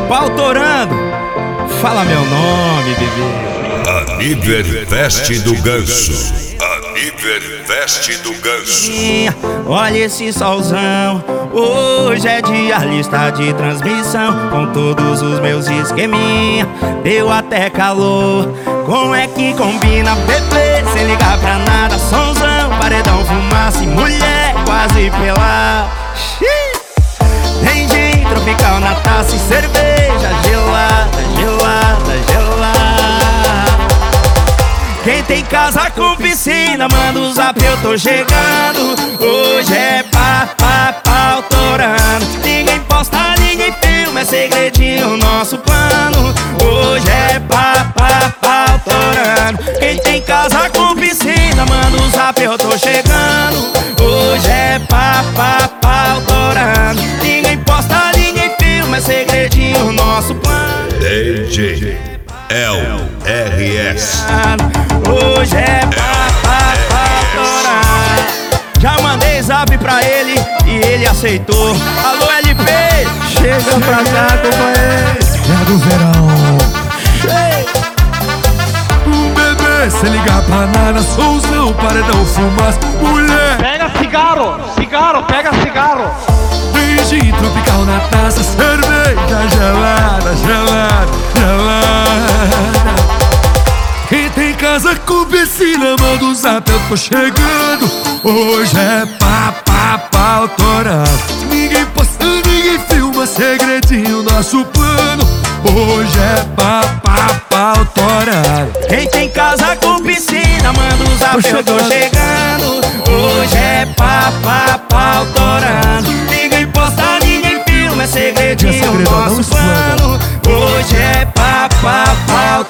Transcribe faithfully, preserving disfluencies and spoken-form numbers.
Pau torando, fala meu nome, bebê. Aniverfest do Ganso. Aniverfest do Ganso. Olha esse solzão, hoje é dia, lista de transmissão, com todos os meus esqueminha. Deu até calor, como é que combina, bebê? Sem ligar pra nada, sonzão, paredão, fumaça e mulher quase pelada. Tem gin tropical na taça e cerveja gelada, gelada, gelada. Quem tem casa com piscina, manda o zap, eu tô chegando. Hoje é pá, pá, pau torando. Ninguém posta, ninguém filma, é segredinho nosso plano. Hoje é pá, pá, pau torando. Quem tem casa com piscina, manda o zap, eu tô chegando. Hoje é pá, pá, pau torando. Ninguém posta, ninguém filma, é segredinho nosso plano. D J L R S. Hoje é pá, pá, pau torando. Já mandei zap pra ele e ele aceitou. Alô L P, chega pra cá, companheiro. É do verão. Bebê, se ligar pra nada, solzão, paredão, fumaça, mulher. Pega cigarro, cigarro, pega cigarro. Tem gin tropical na taça, cerveja gelada, gelada, gelada. Quem tem casa com piscina, manda o zap, eu tô chegando. Hoje é pá, pá, pau torado. Ninguém posta, ninguém filma, segredinho nosso plano. Hoje é pá, pá, pau torado. Quem tem casa com piscina, manda o zap, eu tô chegando. Hoje é pá, pá, pau torando. Ninguém posta, ninguém filma, é segredinho nosso plano. Hoje é pá, pá, pau